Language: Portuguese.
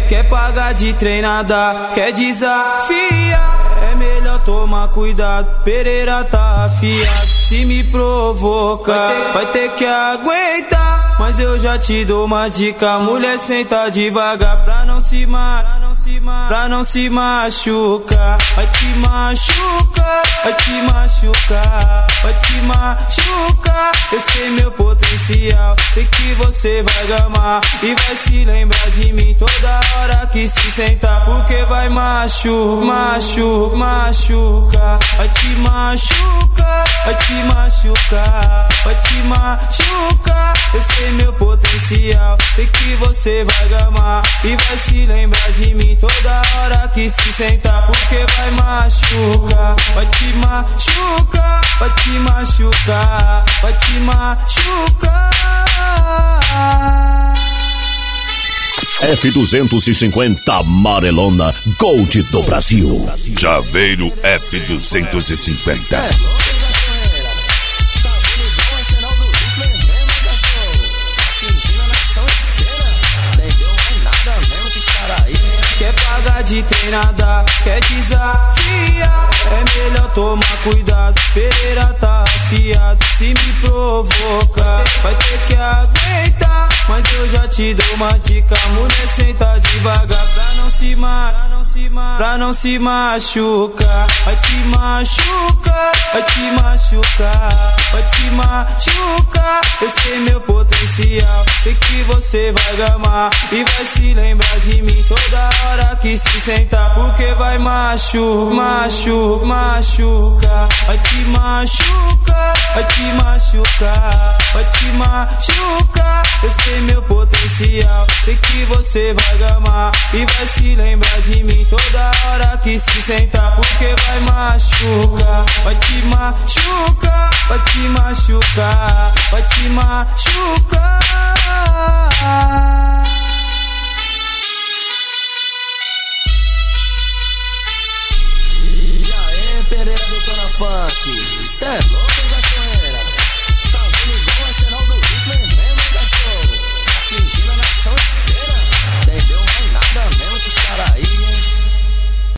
Quer pagar de treinada, quer desafiar. É melhor tomar cuidado, Pereira tá afiado. Se me provocar, vai ter que aguentar. Mas eu já te dou uma dica, mulher, senta devagar pra não se pra não se machucar. Vai te machucar, vai te machucar, vai te machucar. Eu sei meu potencial, sei que você vai gamar e vai se lembrar de mim toda hora que se sentar, porque vai machucar. Vai te machucar, vai te machucar, vai te machucar. Eu sei meu potencial, sei que você vai gamar e vai se lembrar de mim toda hora que se sentar, porque vai machucar. Vai te machucar, vai te machucar, vai te machucar. F250 amarelona Gold do Brasil. Chaveiro F250. Quer pagar de treinada, quer desafiar. É melhor tomar cuidado, Pereira tá afiado. Se me provocar, vai ter que aguentar. Mas eu já te dou uma dica, mulher, senta devagar pra não se machucar. Vai te machucar, vai te machucar, vai te machucar. Eu sei meu potencial, sei que você vai gamar e vai se lembrar de mim toda hora que se sentar, porque vai machucar. Vai te machucar, vai te machucar, vai te machucar. Eu sei meu potencial, sei que você vai gamar e vai se lembrar de mim toda hora que se sentar, porque vai machucar. Vai te machucar, vai te machucar, vai te machucar. E aí, Pereira do Tona Funk, cê é louco, hein,